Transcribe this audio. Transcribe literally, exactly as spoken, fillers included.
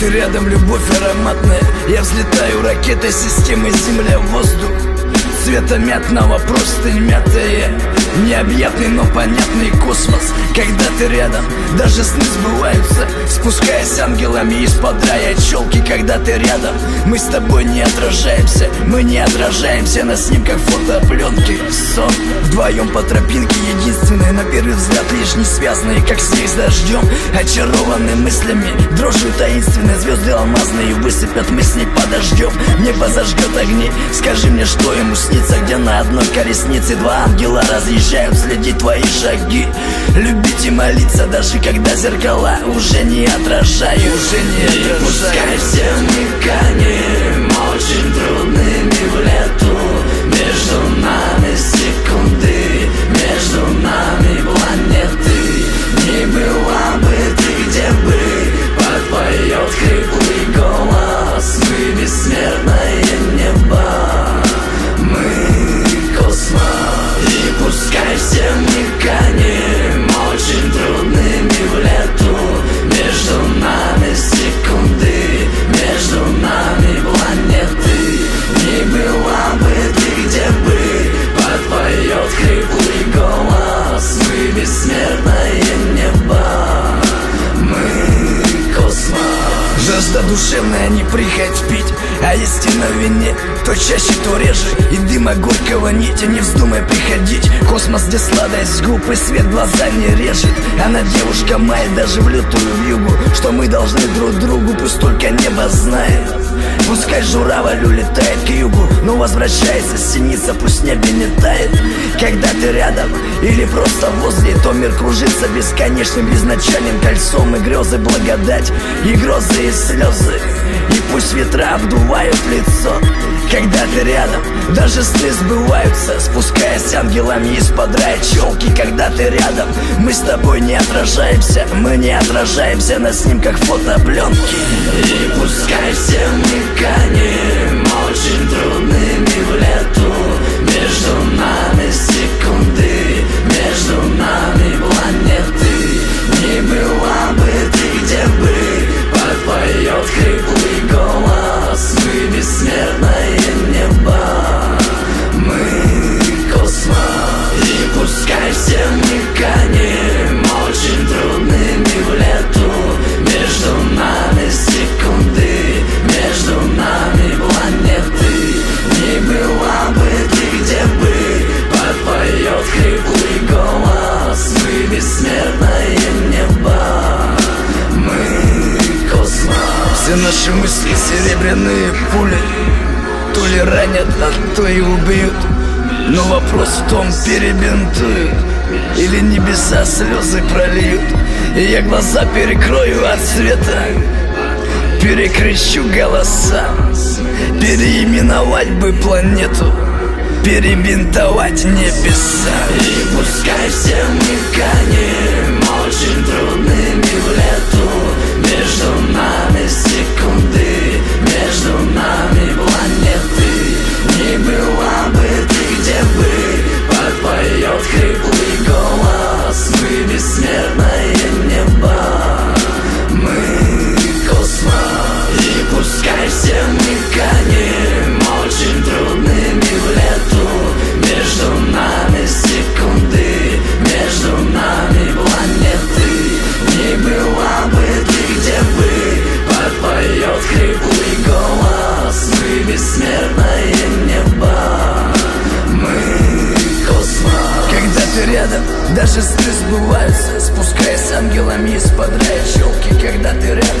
ты рядом, любовь ароматная. Я взлетаю ракетой системы Земля-воздух. Цвета мятного, простынь мятая. Необъятный, но понятный космос. Когда ты рядом, даже сны сбываются, спускаясь ангелами из-под рая челки. Когда ты рядом, мы с тобой не отражаемся. Мы не отражаемся на снимках фотопленки. Сон вдвоем по тропинке единственной, на первый взгляд лишь не связанные, как снег с дождем. Очарованы мыслями, дрожью таинственной. Звезды алмазные высыпят мысли под дождем. Небо зажгет огни, скажи мне, что ему снится, где на одной колеснице два ангела разъезжают следить твои шаги. Любить и молиться, даже когда зеркала уже не отражают. Уже не отражают. Пускай все мы канем очень трудными в лету. Между нами секунды, между нами планеты. Не была бы ты, где бы подпоет хриплый голос. Мы бессмертное небо, мы космос. И пускай все мы канем очень трудными в лету. Между нами секунды, между нами планеты. Не была бы ты, где бы подпоет хриплый голос. Мы бессмертное небо, мы космос. Жажда душевная, не прихоть пить, а истина в вине, то чаще, то реже. И дыма горького нити, не вздумай приходить. Космос, где сладость губ и свет глаза не режет. Она девушка моя, даже в лютую вьюгу, что мы должны друг другу, пусть только небо знает. Пускай журавль улетает к югу, но возвращается синица, пусть в небе не тает. Когда ты рядом или просто возле, то мир кружится бесконечным, безначальным кольцом. И грезы благодать, и грозы, и слезы, и пусть ветра обдувают лицо. Когда ты рядом, даже сны сбываются, спускаясь ангелами из-под рая челки. Когда ты рядом, мы с тобой не отражаемся. Мы не отражаемся на снимках фотопленки. И пускай все мы канем очень трудными в лету. Между нами секунды, между нами планеты. Не была бы ты, где бы подпоет хриплый голос. Мы бессмертное небо, мы космос. И пускай все мы канем очень трудными в лету. Между нами секунды, между нами планеты. Не была бы ты, где бы подпоет хриплый голос. Мы бессмертное небо, мы космос. Все наши мысли серебряные пули, то ли ранят, а то и убьют. Но вопрос в том, перебинтуют или небеса слезы прольют. И я глаза перекрою от света, перекрещу голоса. Переименовать бы планету, перебинтовать небеса. И пускай все мы канем очень трудными в лету. Между нами секунды, между нами планеты. Не была бы ты, где бы подпоет хриплый голос. Мы бессмертное небо, мы космос. И пускай все мы канем очень трудными в лету. Между нами секунды, между нами планеты. Не была бы ты, где бы подпоет хриплый голос. Мы бессмертное небо, мы космос. Когда ты рядом, даже сны сбываются, спускаясь ангелами из-под рая челки. Когда ты рядом,